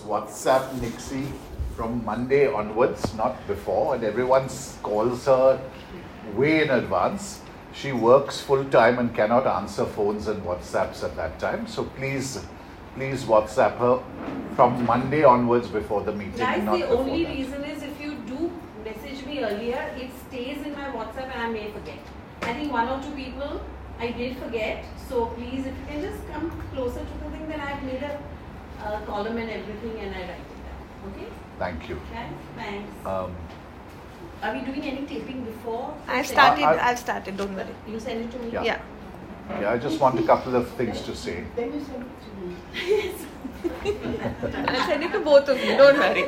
WhatsApp Nixie from Monday onwards, not before, and everyone calls her way in advance. She works full time and cannot answer phones and WhatsApps at that time. So please WhatsApp her from Monday onwards before the meeting. Guys, not the before only that. reason is if you do message me earlier, it stays in my WhatsApp and I may forget. I think one or two people I did forget. So please, if you can just come closer to the thing, then I've made a column and everything and I write it down. Okay? Thank you. Guys, thanks. Are we doing any taping before? I've started, don't worry. You send it to me? Yeah. Yeah, I just want a couple of things to say. Then you send it to me. Yes. I'll send it to both of you, don't worry.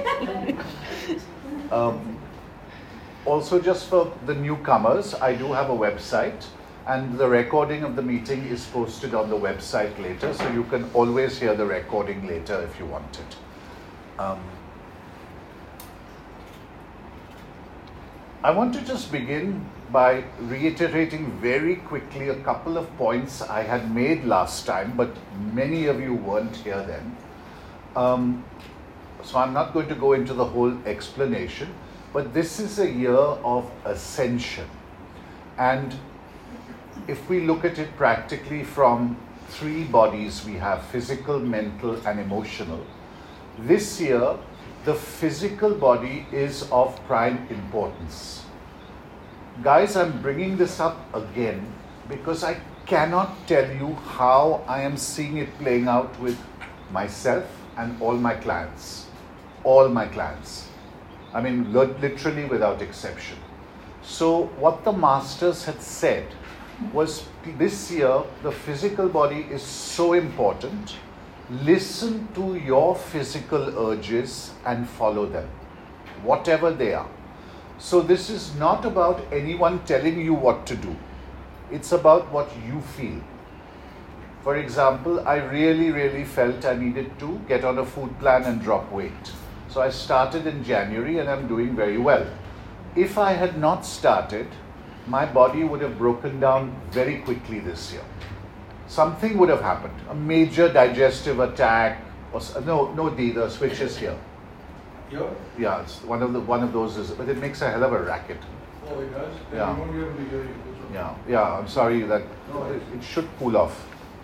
Also, just for the newcomers, I do have a website, and the recording of the meeting is posted on the website later, so you can always hear the recording later if you want it. I want to just begin by reiterating very quickly a couple of points I had made last time, but many of you weren't here then. So I'm not going to go into the whole explanation, but this is a year of ascension. And if we look at it practically from three bodies we have, physical, mental, and emotional. This year, the physical body is of prime importance. Guys, I'm bringing this up again because I cannot tell you how I am seeing it playing out with myself and all my clients. All my clients. I mean, literally without exception. So what the masters had said was, this year, the physical body is so important. Listen to your physical urges and follow them, whatever they are. So this is not about anyone telling you what to do. It's about what you feel. For example, I really felt I needed to get on a food plan and drop weight. So I started in January and I'm doing very well. If I had not started, my body would have broken down very quickly this year. Something would have happened, a major digestive attack, or the switch is here. Yeah? Yeah, it's one of those, but it makes a hell of a racket. Oh, it does? Then Yeah. you won't be able to hear you. Yeah, I'm sorry that it should cool off.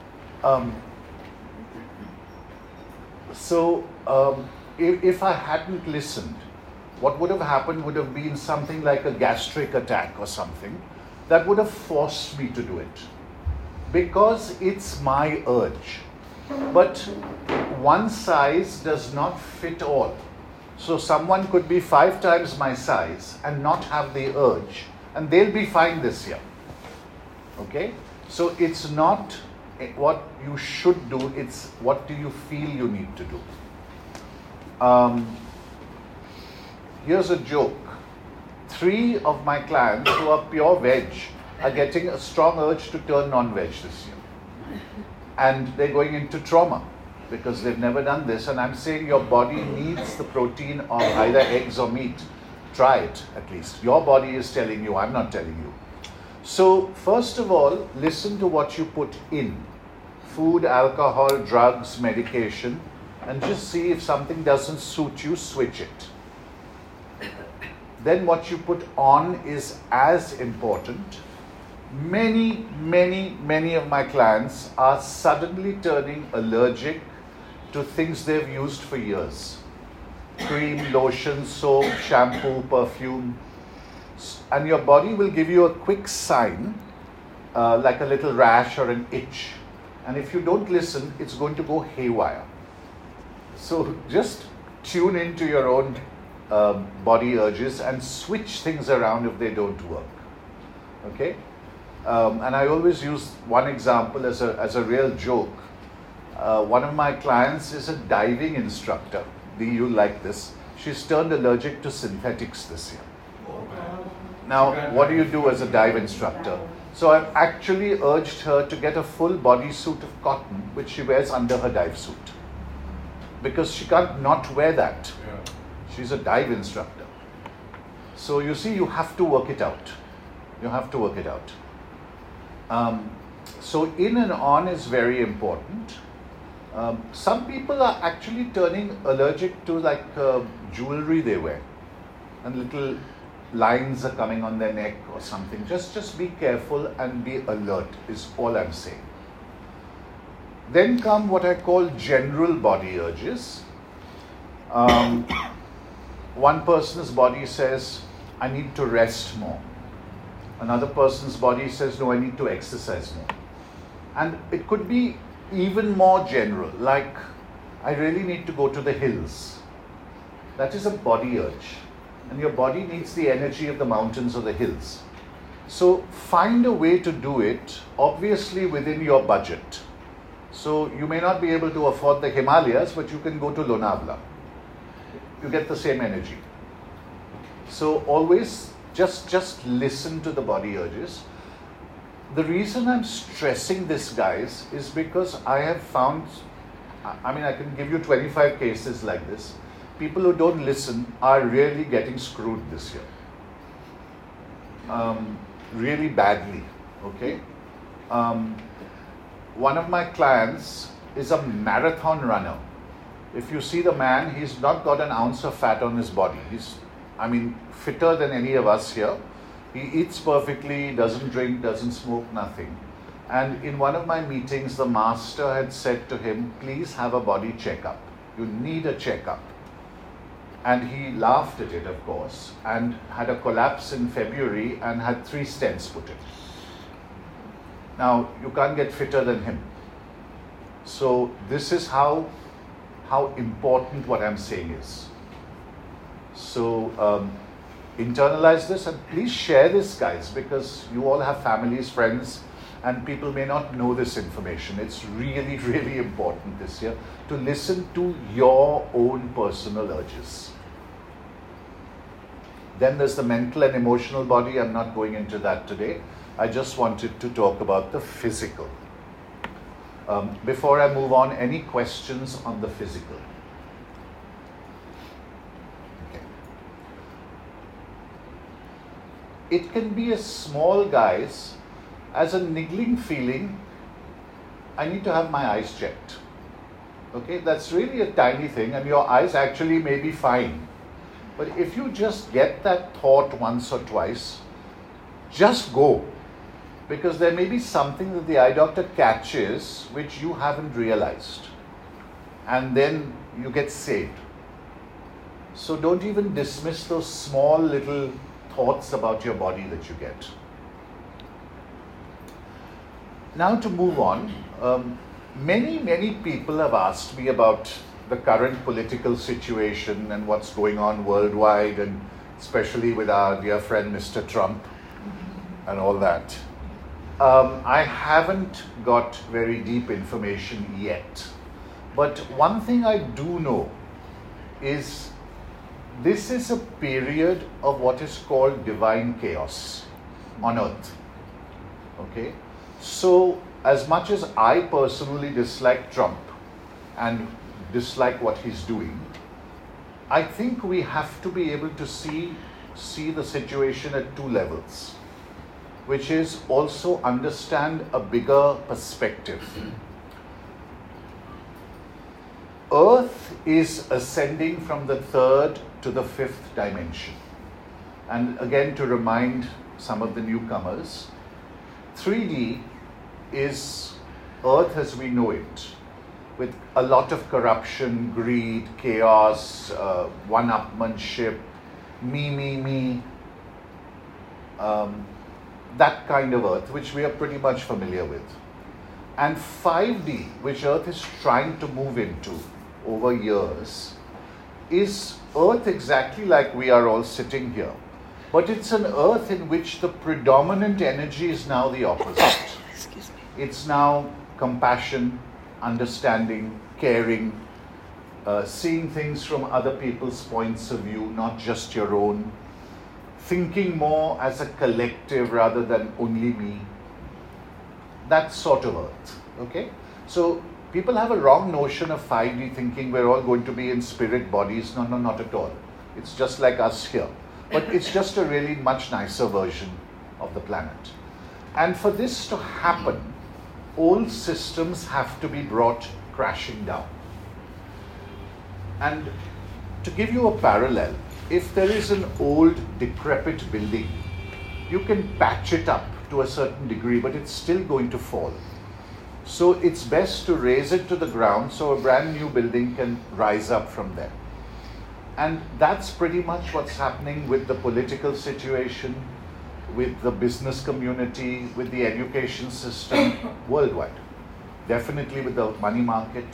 If I hadn't listened, what would have happened would have been something like a gastric attack or something that would have forced me to do it. Because it's my urge. But one size does not fit all. So someone could be 5 times my size and not have the urge, and they'll be fine this year. Okay? So it's not what you should do, it's what do you feel you need to do. Here's a joke. 3 of my clients who are pure veg are getting a strong urge to turn non-veg this year. And they're going into trauma because they've never done this. And I'm saying your body needs the protein of either eggs or meat. Try it at least. Your body is telling you, I'm not telling you. So first of all, listen to what you put in. Food, alcohol, drugs, medication. And just see if something doesn't suit you, switch it. Then what you put on is as important. Many of my clients are suddenly turning allergic to things they've used for years. Cream, lotion, soap, shampoo, perfume. And your body will give you a quick sign, like a little rash or an itch. And if you don't listen, it's going to go haywire. So just tune into your own body urges and switch things around if they don't work. Okay? And I always use one example as a real joke. One of my clients is a diving instructor. You'll like this. She's turned allergic to synthetics this year. Now, what do you do as a dive instructor? So I've actually urged her to get a full bodysuit of cotton, which she wears under her dive suit. Because she can't not wear that. She's a dive instructor. So you see, you have to work it out. You have to work it out. So in and on is very important. Some people are actually turning allergic to like jewelry they wear, and little lines are coming on their neck or something. Just be careful and be alert is all I'm saying. Then come what I call general body urges. One person's body says, I need to rest more. Another person's body says, no, I need to exercise more. And it could be even more general, like, I really need to go to the hills. That is a body urge. And your body needs the energy of the mountains or the hills. So find a way to do it, obviously within your budget. So you may not be able to afford the Himalayas, but you can go to Lonavala. You get the same energy. So always just listen to the body urges. The reason I'm stressing this, guys, is because I have found, I mean, I can give you 25 cases like this. People who don't listen are really getting screwed this year. Really badly, okay? One of my clients is a marathon runner. If you see the man, he's not got an ounce of fat on his body. He's, I mean, fitter than any of us here. He eats perfectly, doesn't drink, doesn't smoke, nothing. And in one of my meetings, the master had said to him, please have a body checkup. You need a checkup. And he laughed at it, of course, and had a collapse in February and had 3 stents put in. Now, you can't get fitter than him. So this is how important what I'm saying is. So internalize this and please share this, guys, because you all have families, friends, and people may not know this information. It's really, really important this year to listen to your own personal urges. Then there's the mental and emotional body. I'm not going into that today. I just wanted to talk about the physical. Before I move on, any questions on the physical? Okay. It can be as small, guys, as a niggling feeling, I need to have my eyes checked. Okay, that's really a tiny thing, and your eyes actually may be fine. But if you just get that thought once or twice, just go. Because there may be something that the eye doctor catches which you haven't realized. And then you get saved. So don't even dismiss those small little thoughts about your body that you get. Now to move on, many people have asked me about the current political situation and what's going on worldwide, and especially with our dear friend Mr. Trump and all that. I haven't got very deep information yet, but one thing I do know is this is a period of what is called divine chaos on earth. Okay? So as much as I personally dislike Trump and dislike what he's doing, I think we have to be able to see the situation at 2 levels, which is also understand a bigger perspective. Earth is ascending from the 3rd to the 5th dimension. And again, to remind some of the newcomers, 3D is Earth as we know it, with a lot of corruption, greed, chaos, one-upmanship, me, that kind of Earth, which we are pretty much familiar with. And 5D, which Earth is trying to move into over years, is Earth exactly like we are all sitting here. But it's an Earth in which the predominant energy is now the opposite. Excuse me. It's now compassion, understanding, caring, seeing things from other people's points of view, not just your own, thinking more as a collective rather than only me. That sort of Earth, okay? So people have a wrong notion of 5D, thinking we're all going to be in spirit bodies. No, not at all. It's just like us here. But it's just a really much nicer version of the planet. And for this to happen, old systems have to be brought crashing down. And to give you a parallel, if there is an old decrepit building, you can patch it up to a certain degree, but it's still going to fall. So it's best to raise it to the ground so a brand new building can rise up from there. And that's pretty much what's happening with the political situation, with the business community, with the education system worldwide. Definitely with the money market.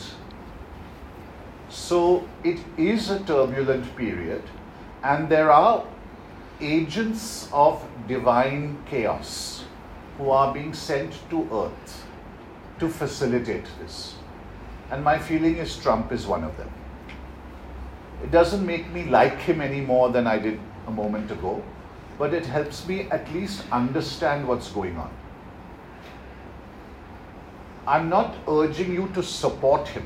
So it is a turbulent period, and there are agents of divine chaos who are being sent to earth to facilitate this. And my feeling is Trump is one of them. It doesn't make me like him any more than I did a moment ago, but it helps me at least understand what's going on. I'm not urging you to support him.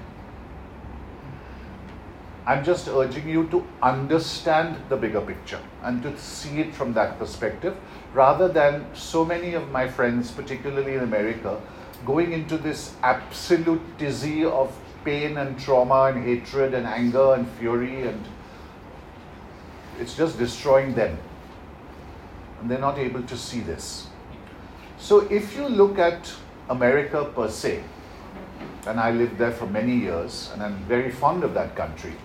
I'm just urging you to understand the bigger picture and to see it from that perspective, rather than so many of my friends, particularly in America, going into this absolute dizzy of pain and trauma and hatred and anger and fury, and it's just destroying them. And they're not able to see this. So if you look at America per se, and I lived there for many years, and I'm very fond of that country,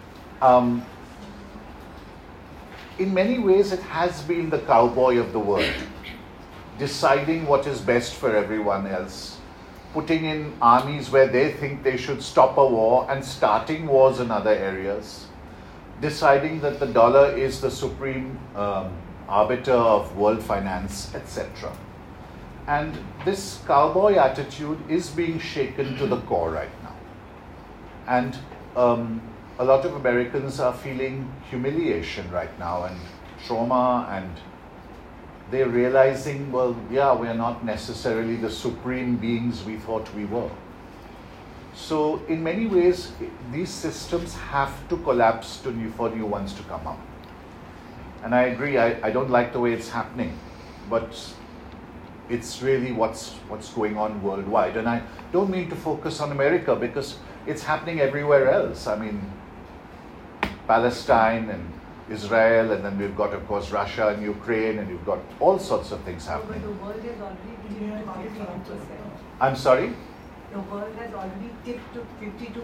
in many ways it has been the cowboy of the world, deciding what is best for everyone else, putting in armies where they think they should stop a war and starting wars in other areas, deciding that the dollar is the supreme arbiter of world finance, etc. And this cowboy attitude is being shaken to the core right now. And a lot of Americans are feeling humiliation right now and trauma, and they're realizing, well, yeah, we're not necessarily the supreme beings we thought we were. So in many ways, these systems have to collapse for new ones to come up. And I agree, I don't like the way it's happening, but it's really what's going on worldwide. And I don't mean to focus on America, because it's happening everywhere else. I mean, Palestine and Israel, and then we've got, of course, Russia and Ukraine, and you've got all sorts of things happening. But the world has already tipped to 52%. I'm sorry? The world has already tipped to 52%.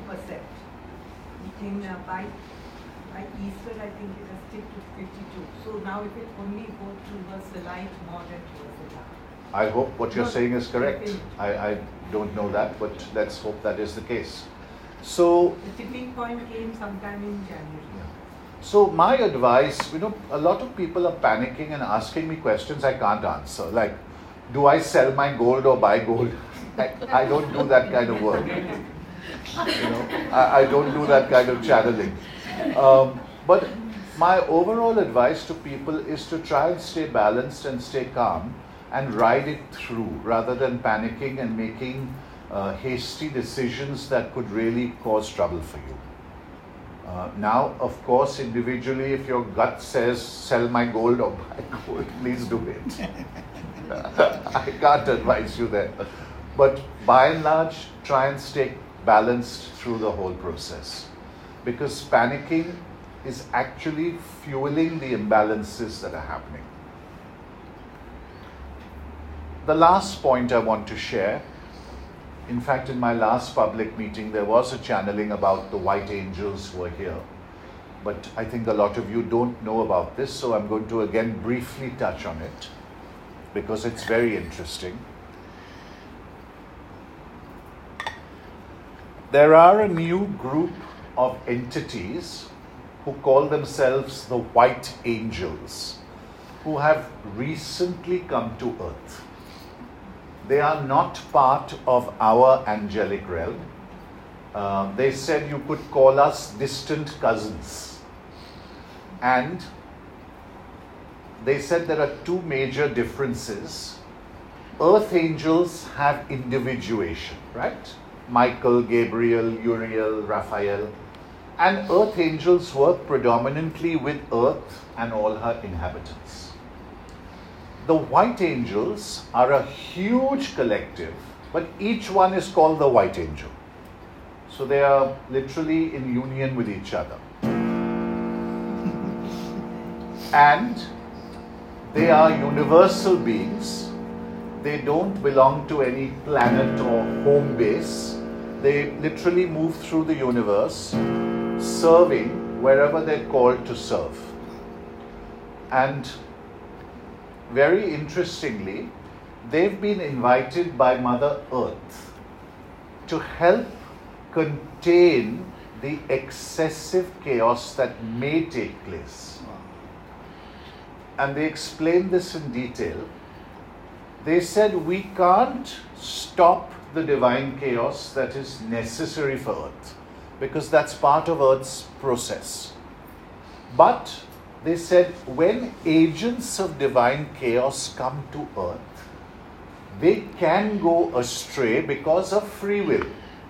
By Easter, I think it has tipped to 52. So now if it only goes towards the light more than towards the dark. I hope what you're saying is correct. I don't know that, but let's hope that is the case. So the tipping point came sometime in January. Yeah. So my advice, a lot of people are panicking and asking me questions I can't answer. Like, do I sell my gold or buy gold? I don't do that kind of work. I don't do that kind of channeling. But my overall advice to people is to try and stay balanced and stay calm and ride it through, rather than panicking and making hasty decisions that could really cause trouble for you. Now, of course, individually, if your gut says sell my gold or buy gold, please do it. I can't advise you there. But by and large, try and stay balanced through the whole process, because panicking is actually fueling the imbalances that are happening. The last point I want to share, in fact, in my last public meeting, there was a channeling about the white angels who are here. But I think a lot of you don't know about this, so I'm going to again briefly touch on it, because it's very interesting. There are a new group of entities who call themselves the White Angels, who have recently come to Earth. They are not part of our angelic realm. They said you could call us distant cousins. And they said there are two major differences. Earth angels have individuation, right? Michael, Gabriel, Uriel, Raphael. And earth angels work predominantly with Earth and all her inhabitants. The white angels are a huge collective, but each one is called the white angel. So they are literally in union with each other. And they are universal beings. They don't belong to any planet or home base. They literally move through the universe, serving wherever they're called to serve. And very interestingly, they've been invited by Mother Earth to help contain the excessive chaos that may take place. And they explained this in detail. They said we can't stop the divine chaos that is necessary for Earth, because that's part of Earth's process. But they said when agents of divine chaos come to Earth, they can go astray because of free will.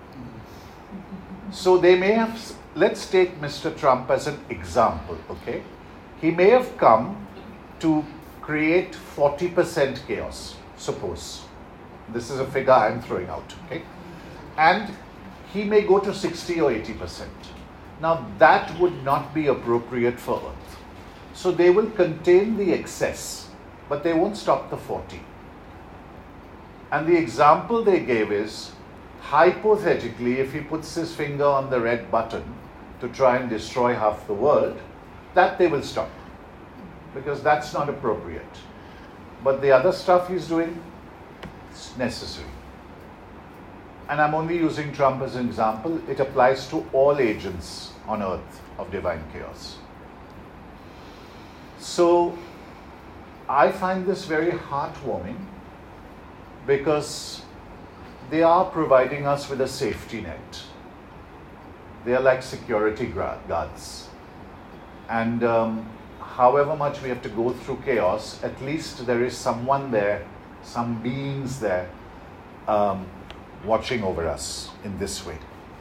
So they may have, let's take Mr. Trump as an example, okay? He may have come to create 40% chaos, suppose. This is a figure I'm throwing out, okay? And he may go to 60 or 80%. Now that would not be appropriate for Earth. So they will contain the excess, but they won't stop the 40. And the example they gave is, hypothetically, if he puts his finger on the red button to try and destroy half the world, that they will stop, because that's not appropriate. But the other stuff he's doing is necessary. And I'm only using Trump as an example. It applies to all agents on Earth of divine chaos. So I find this very heartwarming, because they are providing us with a safety net. They are like security guards. And however much we have to go through chaos, at least there is someone there, some beings there, watching over us in this way.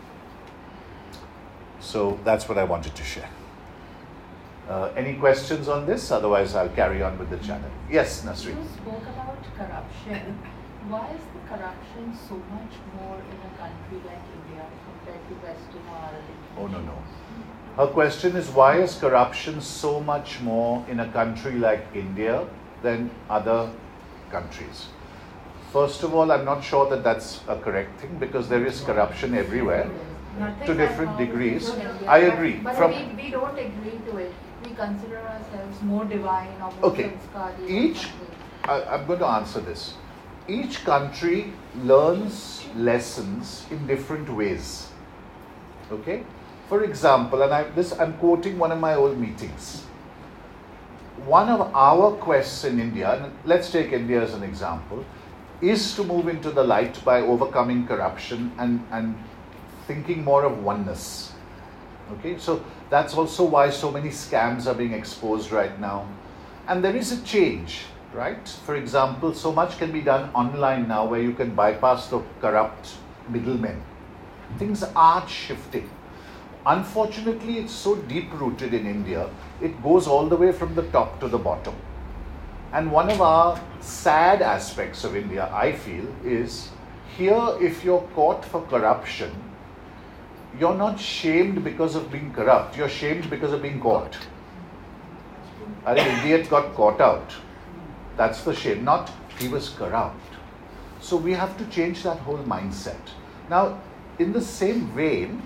So that's what I wanted to share. Any questions on this? Otherwise, I'll carry on with the channel. Yes, Nasreen. You spoke about corruption. Why is the corruption so much more in a country like India compared to Western or Oh, no. Her question is, why is corruption so much more in a country like India than other countries? First of all, I'm not sure that that's a correct thing, because there is corruption everywhere to different degrees. I agree. But we don't agree to it. We consider ourselves more divine or more sanskari. I'm going to answer this. Each country learns lessons in different ways. Okay? For example, and I'm quoting one of my old meetings. One of our quests in India, and let's take India as an example, is to move into the light by overcoming corruption and thinking more of oneness. Okay? So that's also why so many scams are being exposed right now. And there is a change. Right? For example, so much can be done online now where you can bypass the corrupt middlemen. Things are shifting. Unfortunately, it's so deep-rooted in India, it goes all the way from the top to the bottom. And one of our sad aspects of India, I feel, is here if you're caught for corruption, you're not shamed because of being corrupt, you're shamed because of being caught. I think idiot got caught out. That's the shame, not he was corrupt. So we have to change that whole mindset. Now, in the same vein,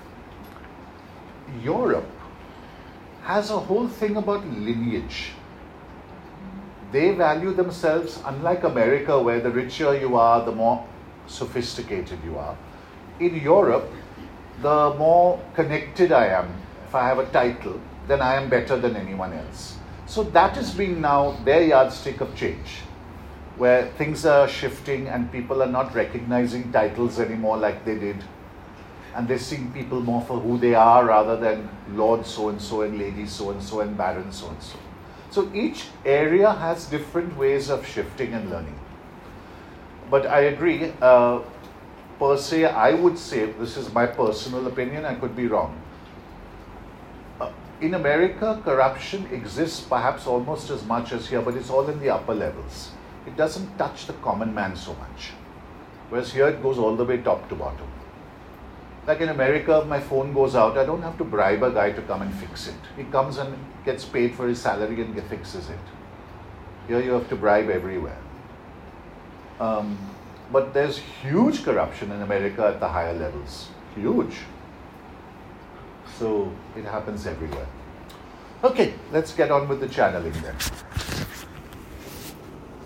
Europe has a whole thing about lineage. They value themselves, unlike America, where the richer you are, the more sophisticated you are. In Europe, the more connected I am, if I have a title, then I am better than anyone else. So that is being now their yardstick of change, where things are shifting and people are not recognizing titles anymore like they did. And they're seeing people more for who they are rather than Lord so-and-so and Lady so-and-so and Baron so-and-so. So each area has different ways of shifting and learning. But I agree, per se, I would say, this is my personal opinion, I could be wrong. In America, corruption exists perhaps almost as much as here, but it's all in the upper levels. It doesn't touch the common man so much. Whereas here it goes all the way top to bottom. Like in America, my phone goes out, I don't have to bribe a guy to come and fix it. He comes and gets paid for his salary and fixes it. Here you have to bribe everywhere. But there's huge corruption in America at the higher levels. Huge. So it happens everywhere. Okay, let's get on with the channeling then.